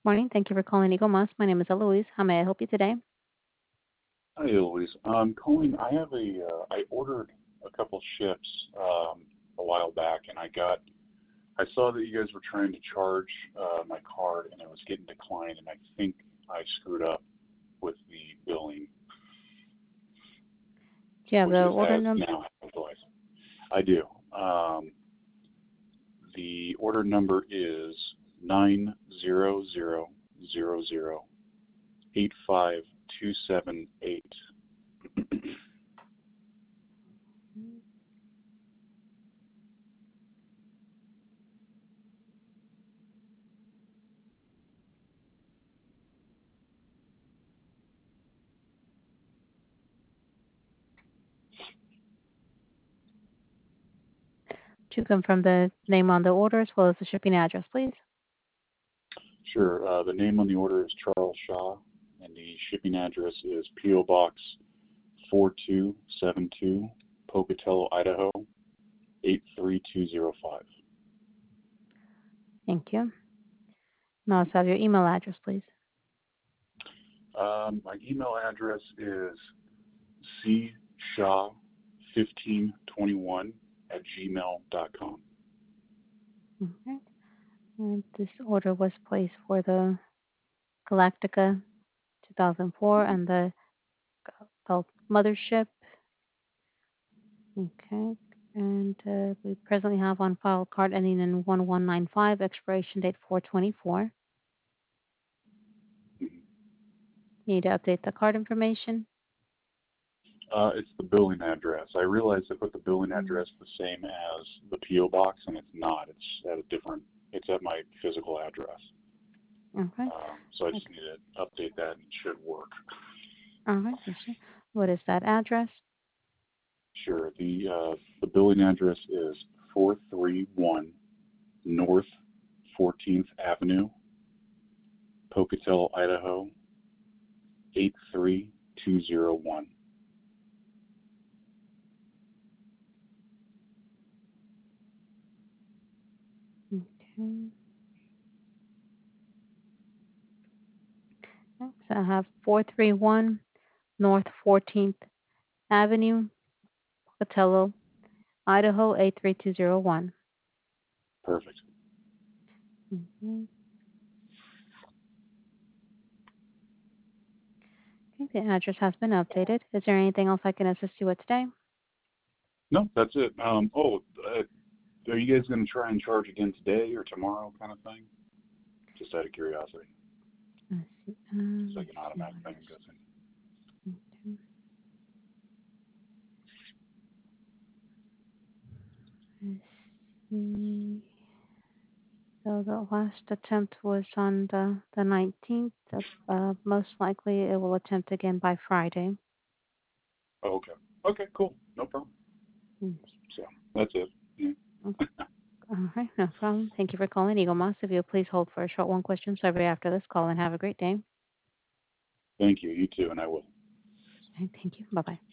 Morning. Thank you for calling Eagle Moss. My name is Eloise. How may I help you today? Hi, Eloise. I'm calling. I ordered a couple ships a while back, and I saw that you guys were trying to charge my card, and it was getting declined, and I think I screwed up with the billing, Do you have which the it order has number? now happened twice. I do. The order number is 900008527 To confirm the name on the order as well as the shipping address, please. Sure. The name on the order is Charles Shaw, and the shipping address is P.O. Box 4272, Pocatello, Idaho 83205. Thank you. Now let's have your email address, please. My email address is cshaw1521 at gmail.com. Okay. And this order was placed for the Galactica 2004 and the Gulf Mothership. Okay. And we presently have on file card ending in 1195, expiration date 424. Need to update the card information. It's the billing address. I realized I put the billing address the same as the P.O. Box, and it's not. It's at my physical address. Okay. So I just need to update that, and it should work. All right. Yes, sir. What is that address? Sure. The billing address is 431 North 14th Avenue, Pocatello, Idaho 83201. Okay. So I have 431 North 14th Avenue, Pocatello, Idaho 83201. Perfect. Mm-hmm. Okay, the address has been updated. Is there anything else I can assist you with today? No, that's it. Are you guys going to try and charge again today or tomorrow, kind of thing? Just out of curiosity. Let's see. It's like an automatic thing, I'm guessing. Okay. Let's see. So the last attempt was on the 19th. Most likely it will attempt again by Friday. Oh, okay. Okay, cool. No problem. Mm. So that's it. Yeah. Okay. All right, no problem. Thank you for calling Eagle Moss. If you'll please hold for a short one-question survey after this call, and have a great day. Thank you. You too, and I will. Okay, thank you. Bye-bye.